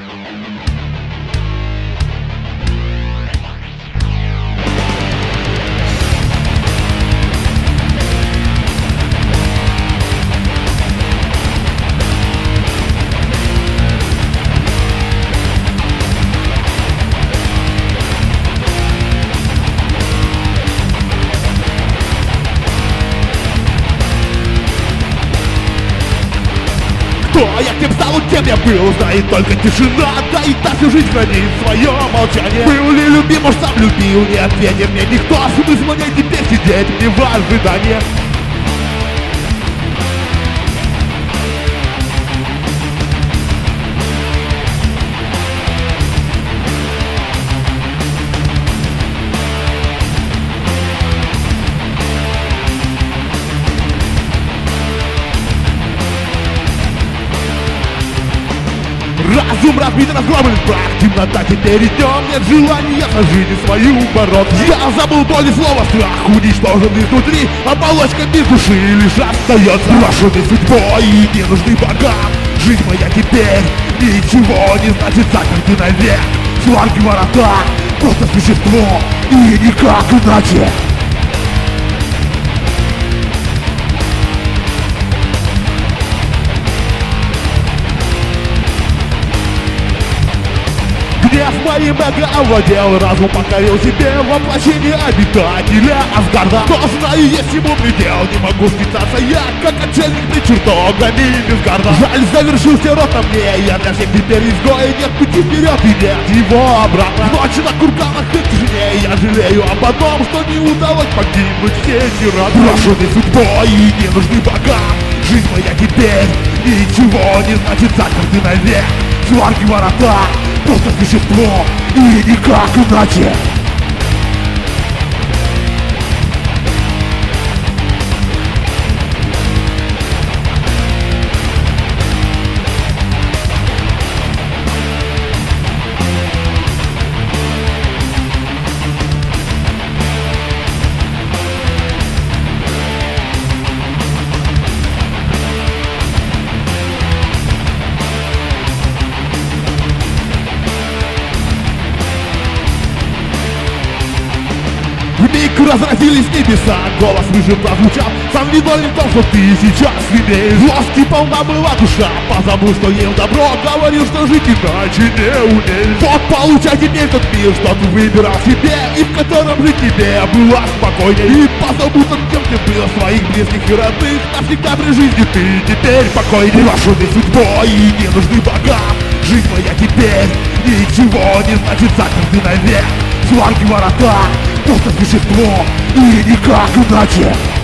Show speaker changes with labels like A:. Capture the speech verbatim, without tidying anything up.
A: Кто я кем стал, кем я был, знает только тишина. Да и та всю жизнь хранит свое молчание. Был ли любим, может сам любил, не ответил мне никто. Смысл мне теперь сидеть мне в ожидании. Разум разбит, разгромлен прах, темнота теперь идем. Нет желания за жизнь свою бороться. Я забыл боль и слово страх, уничтожен изнутри. Оболочка без души лишь остается. Брошенный судьбой и не нужны богам. Жизнь моя теперь ничего не значит, заперты навек. Сварки ворота, просто существо и никак иначе. Гнев моим эго овладел, разум покорил себе воплощение обитателя Асгарда. Но знаю, есть ему предел, не могу скитаться я, как отшельник пред чертогами Мидгарда. Жаль, завершился рот на мне, я для всех теперь изгой, нет пути вперед и нет его обратно. Ночь на курганах и тишине, я жалею об одном, что не удалось погибнуть все эти разы. Брошенный судьбой и не нужны богам. Жизнь моя теперь ничего не значит, заперты навек. Сварки ворота, просто существо и никак иначе. Вмиг разразились небеса, голос выше прозвучал. Сам виновен в том, что ты сейчас имеешь. Злости полна была душа, позабыл, что ел добро. Говорил, что жить иначе не умеешь. Вот получай теперь тот мир, что ты выбирал себе, и в котором жить тебе была спокойнее. И позабудь о кем ты был, своих близких и родных. Навсегда при жизни ты теперь покойнее. Брошенный судьбой и не нужны богам. Жизнь моя теперь ничего не значит, заперты навек. Сварки ворота, просто существо и никак иначе.